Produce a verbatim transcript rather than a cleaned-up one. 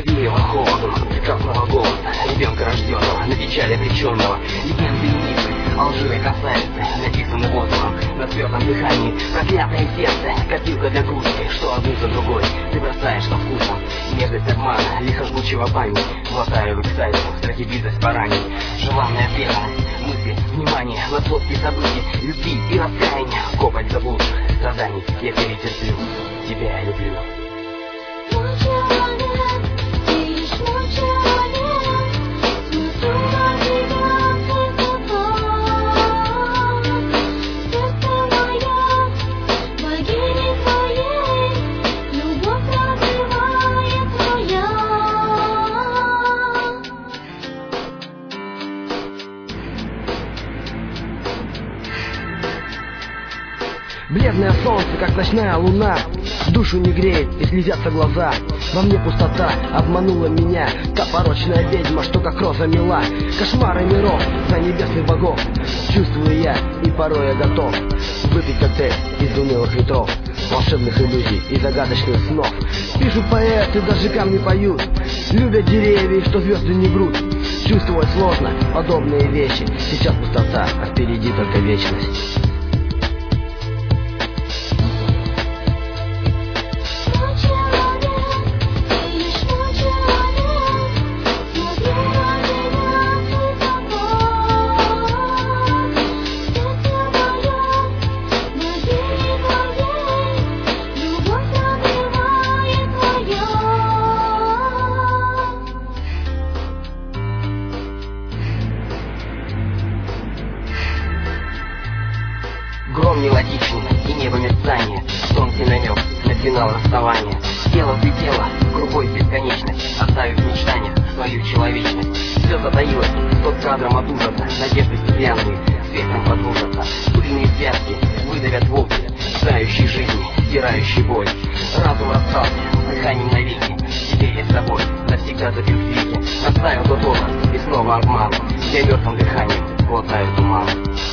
повеяло холодом прекрасного голоса ребенка, рожденного на печали обреченного. Легенды и мифы о лживой красавице написаны воздухом на твердом дыхании. Проклятое сердце, копилка для грусти, что одну за другой ты бросаешь со вкусом. Мерзость обмана, лихо жгучего память, глотаю в экстазе, страти близость пораний. Желанная преданность, мысли, внимание, лотовские события, любви и раскаяния, копоть заблудших страданий. Я перетерплю, тебя я люблю. Бледное солнце, как ночная луна, душу не греет и слезятся глаза. Во мне пустота обманула меня, та порочная ведьма, что как роза мила. Кошмары миров за небесных богов чувствую я, и порой я готов выпить коктейль из унылых ветров, волшебных иллюзий и загадочных снов. Пишут поэты, даже камни поют, любят деревья, что звезды не врут. Чувствовать сложно подобные вещи, сейчас пустота, а впереди только вечность. Гром мелодичный и небо мерцание, тонкий намек на финал расставания. Тело взлетело в кругой бесконечность, оставив в мечтаниях свою человечность. Все затаилось под кадром от ужаса, надежды стеклянные светом подвужатся. Пыльные связки выдавят вопли, тающей жизни, стирающей боль. Разум расстался, дыханием навеки, теперь я с тобой навсегда запил веки. Оставил тот образ и снова обман, я мертвым дыханием глотаю туман.